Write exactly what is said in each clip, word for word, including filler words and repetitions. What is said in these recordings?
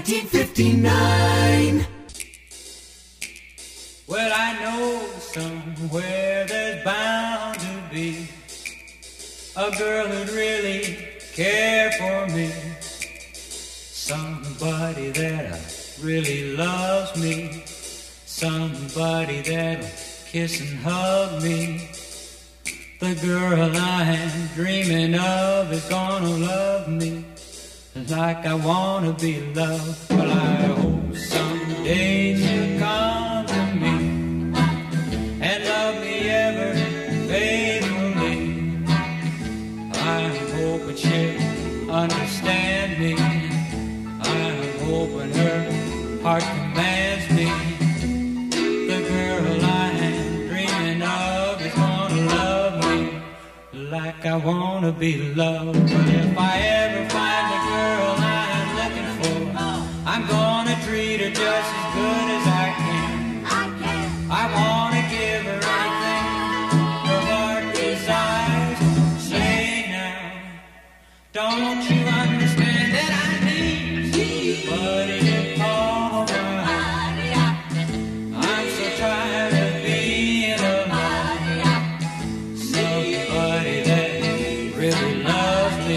nineteen fifty-nine. Well, I know somewhere there's bound to be a girl who'd really care for me, somebody that really loves me, somebody that'll kiss and hug me. The girl I am dreaming of is gonna love me like I wanna be loved. Well, I hope someday she'll come to me and love me ever faithfully. I'm hoping she'll understand me. I'm hoping her heart commands me. The girl I am dreaming of is gonna love me like I wanna be loved. But if I ever find the girl I'm looking for, I'm gonna treat her just as good as I can. I can. I wanna give her anything her heart desires. Say now, don't you understand that I need somebody to call my own? I'm so tired of being alone. Somebody that really loves me,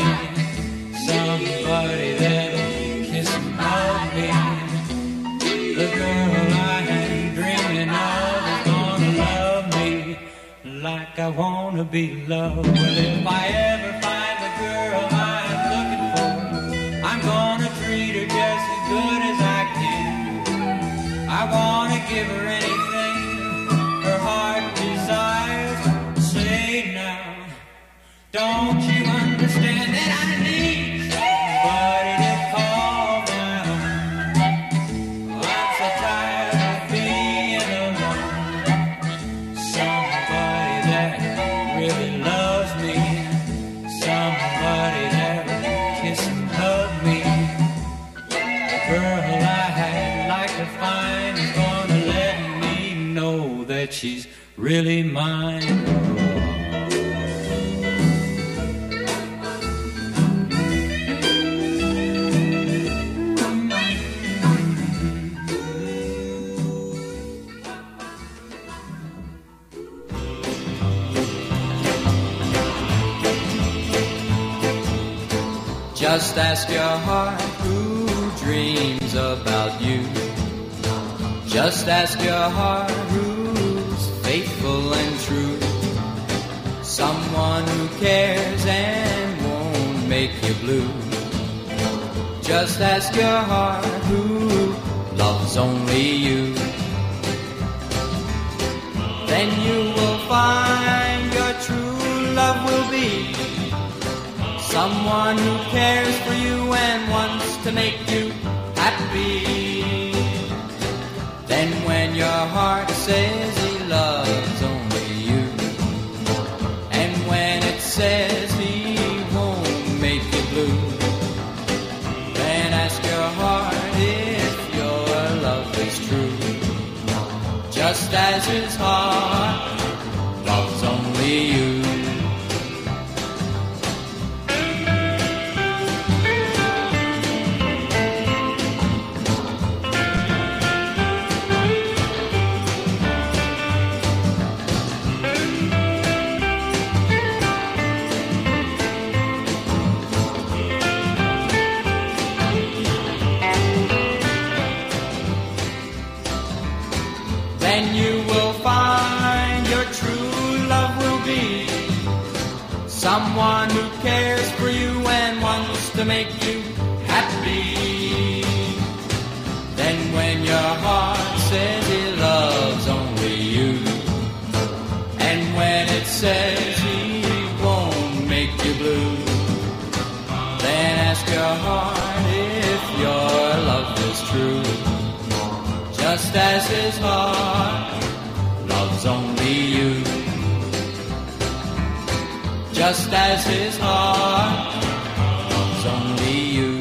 somebody that'll kiss and hug me. The girl I am dreaming of is gonna love me like I wanna be loved. Well, if I ever find the girl I'm looking for, I'm gonna treat her just as good as I can. I wanna give her anything her heart desires. Say now, don't you understand that I need somebody to call my own? I'm so tired of being alone. Somebody that really loves me, somebody that'll kiss and hug me. The girl I'd like to find is gonna let me know that she's really mine. Just ask your heart who dreams about you. Just ask your heart who's faithful and true. Someone who cares and won't make you blue. Just ask your heart who loves only you. Then you will find your true love will be someone who cares for you and wants to make you happy. Then when your heart says he loves only you, and when it says he won't make you blue, then ask your heart if your love is true. Just as his heart loves only you. Then you will find your true love will be someone who cares for you and wants to make you happy. Then when your heart says he loves only you, and when it says he won't make you blue, then ask your heart if your love is true. Just as his heart loves only you. Just as his heart loves only you.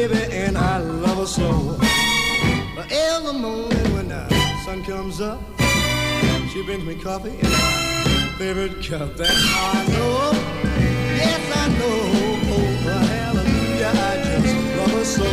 baby, and I love her so. But every morning when the sun comes up, she brings me coffee in my favorite cup. That's how I know, yes I know, oh hallelujah, I just love her so.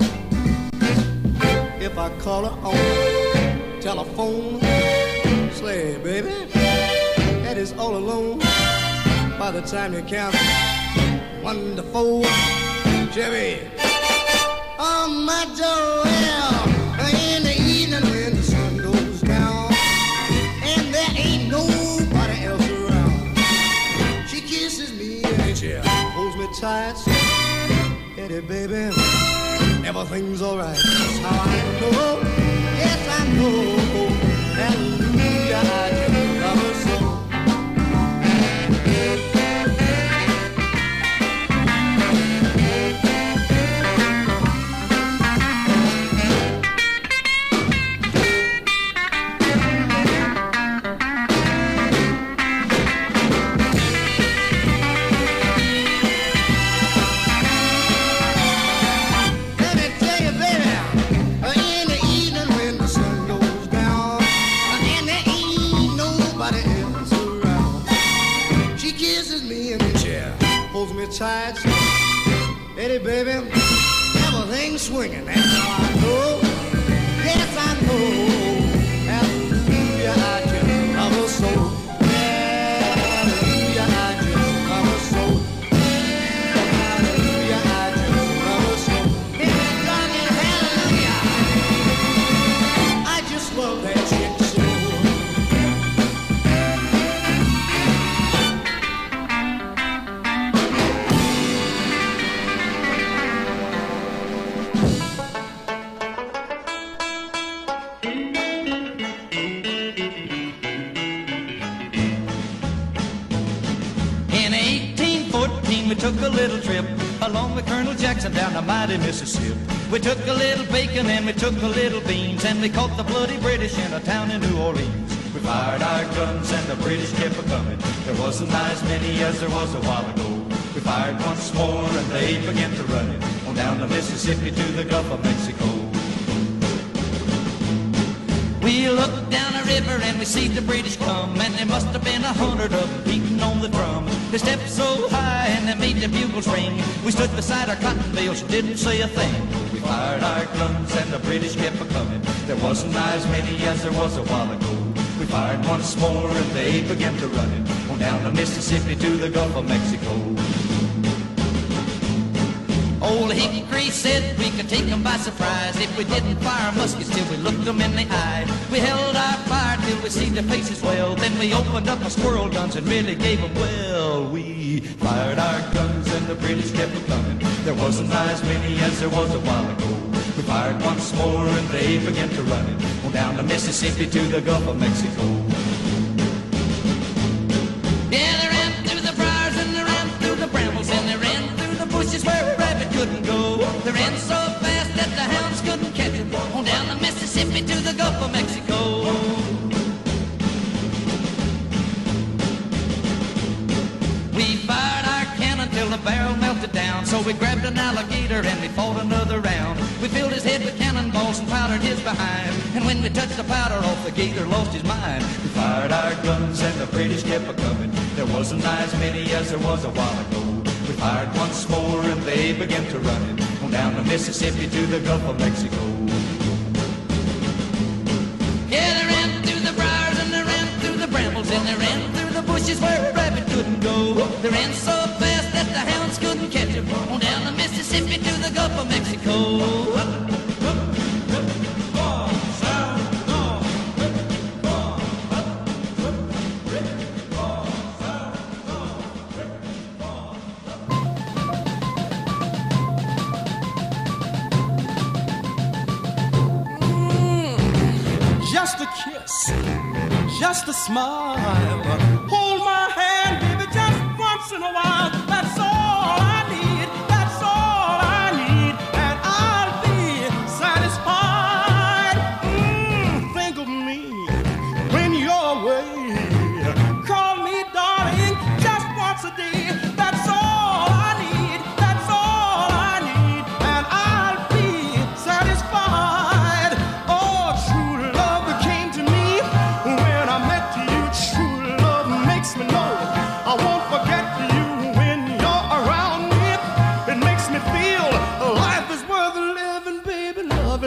If I call her on the telephone, say, baby, that is all alone. By the time you count one to four, Chevy, on my Joel, in the evening when the sun goes down, and there ain't nobody else around, she kisses me and she holds me tight. So, Eddie, baby, everything's alright. That's how I know, yes I know, hallelujah, I just love her so. Tight, Eddie, baby, everything's swinging. That's how I know. Yes, I know. Hallelujah, I just love her so. Hallelujah, I just love her so. Hallelujah, I just love her so. Hallelujah, I just love that chick so. We took a little trip along with Colonel Jackson down the mighty Mississippi. We took a little bacon and we took a little beans, and we caught the bloody British in a town in New Orleans. We fired our guns and the British kept a-coming. There wasn't as many as there was a while ago. We fired once more and they began to run it on down the Mississippi to the Gulf of Mexico. We looked down the river and we see the British come, and there must have been a hundred of them beating on the drum. They stepped so high and they made the bugles ring. We stood beside our cotton bales, didn't say a thing. We fired our guns and the British kept a-coming. There wasn't as many as there was a while ago. We fired once more and they began to run it on down the Mississippi to the Gulf of Mexico. Old Hickory said we could take them by surprise if we didn't fire muskets till we looked them in the eye. We held our fire till we see their faces well, then we opened up our squirrel guns and really gave them well. We fired our guns and the British kept coming. There wasn't as many as there was a while ago. We fired once more and they began to run it on down the Mississippi to the Gulf of Mexico. Yeah, they ran through the briars and they ran through the brambles and they ran through the bushes where a rabbit couldn't go. They ran so fast that the hounds couldn't catch them on down the Mississippi to the Gulf of Mexico. We fired our cannon till the barrel melted down, so we grabbed an alligator and we fought another round. We filled his head with cannonballs and powdered his behind, and when we touched the powder off, the gator lost his mind. We fired our guns and the British kept a-coming. There wasn't as many as there was a while ago. We fired once more and they began to run it on down the Mississippi to the Gulf of Mexico. Yeah, they ran through the briars and they ran through the brambles and they ran through the bushes where a rabbit couldn't go. They ran so fast that the hounds couldn't catch them on down the Mississippi to the Gulf of Mexico. Just a kiss, just a smile. Hold my hand, baby, just once in a while. That's all I need, that's all I need, and I'll be satisfied. Mm, think of me when you're away. Call me darling just once a day. That's all I need, that's all I need, and I'll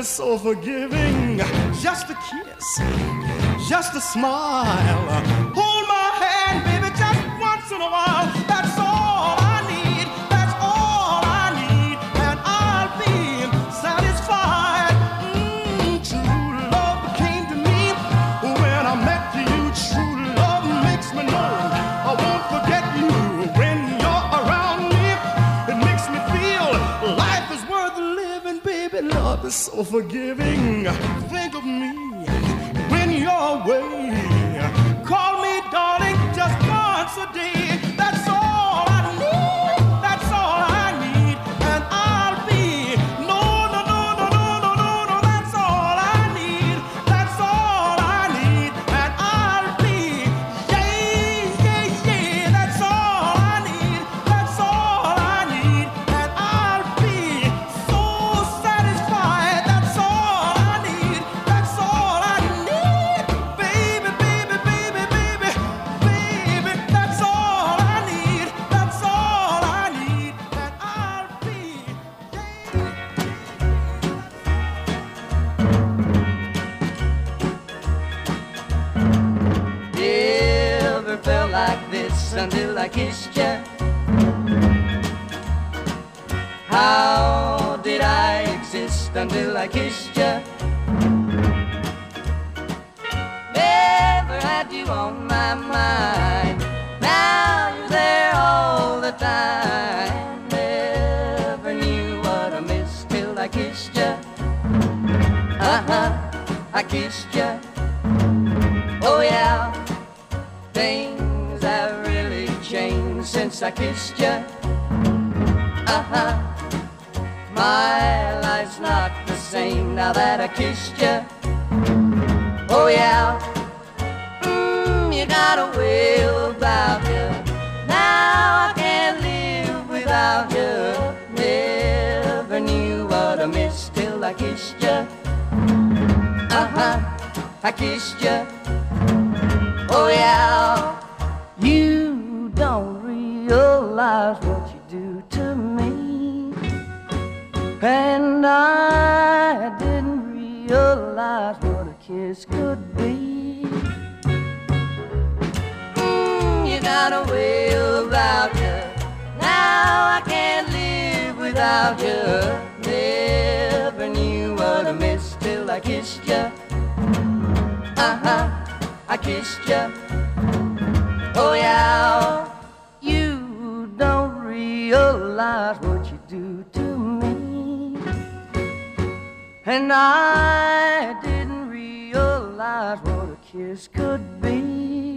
is so forgiving. Just a kiss, just a smile. Hold my hand, baby, just once in a while. That's all I need, that's all I need, and I'll be satisfied. Mm, true love came to me when I met you. True love makes me know I won't forget you when you're around me. It makes me feel life is worth living, baby. Love is so forgiving. Think of me when you're away. Call me darling just once a day. That's all I need, that's all I need, and I'll be. No, no, no, no, no, no, no, no, that's all I need, that's all I need, and I'll be. Yeah, yeah, yeah, that's all I need, that's all I need, and I'll be so satisfied. That's all I need, that's all I need, baby, baby, baby, baby, baby, that's all I need, that's all I need, and I'll be. Never felt like this until I kissed you. How did I exist until I kissed you? Never had you on my mind. Now you're there all the time. Never knew what I missed till I kissed you. Uh-huh, I kissed you. Oh yeah, things have really changed since I kissed you. Uh-huh, my life's not the same now that I kissed you. Oh yeah, mm, you got a way about you. Now I can't live without you. Never knew what I missed till I kissed you. Uh-huh, I kissed you. Oh yeah, you don't realize what you do to me, and I didn't realize what a kiss could be. Mm, you got a way about you. Now I can't live without you. Never knew what I missed till I kissed you. Uh-huh, I kissed you. Oh yeah, you don't realize what you do to me, and I didn't realize what a kiss could be.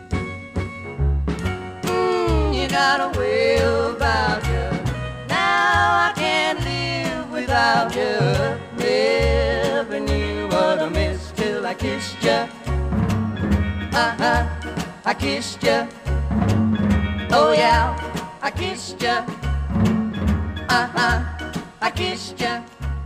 Mm, you got a way about you. Now I can't live without you. Never knew what I missed till I kissed you. Uh-huh, I kissed you. Oh yeah, I kissed you. Uh-huh, I kissed you.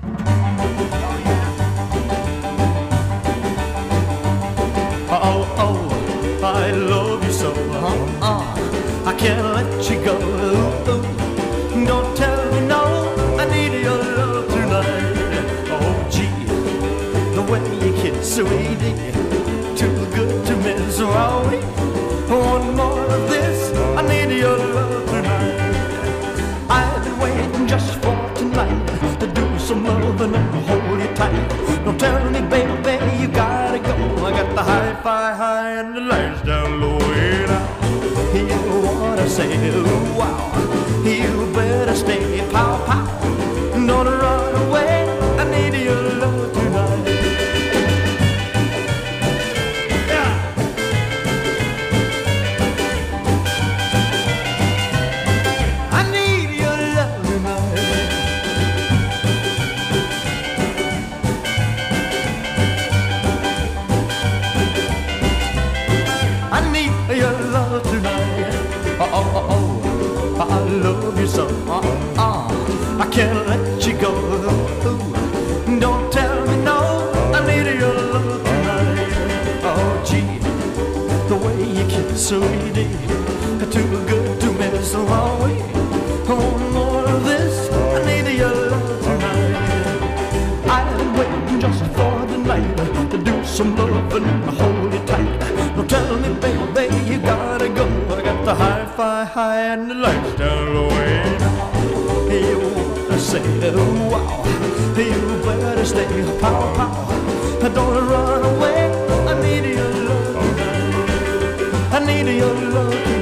Oh, oh, I love you so. Uh, uh, I can't let you go. Ooh, ooh. Don't tell me no, I need your love tonight. Oh, gee, the way you kiss, sweetie, too good to miss. Oh, one more of this, I need your love tonight. I've been waiting just for tonight to do some loving and hold you tight. Don't tell me, baby, you gotta go. I got the hi-fi high and the lights down low. And I, you wanna say, ooh, wow, you better stay, pow, pow. Don't run away, I need your love tonight. Yeah. I need your love tonight. I need your love tonight. Oh, oh, oh, oh, I love you so. Uh, uh, I can't let you go. Ooh, don't tell me no, I need your love tonight. Oh, gee, the way you kiss, sweetie, too good to miss. Oh, one more of this, I need your love tonight. I've been waiting and the lights down low. You wanna say, oh, wow, you better stay, pow, pow, don't run away. I need your love, I need your love.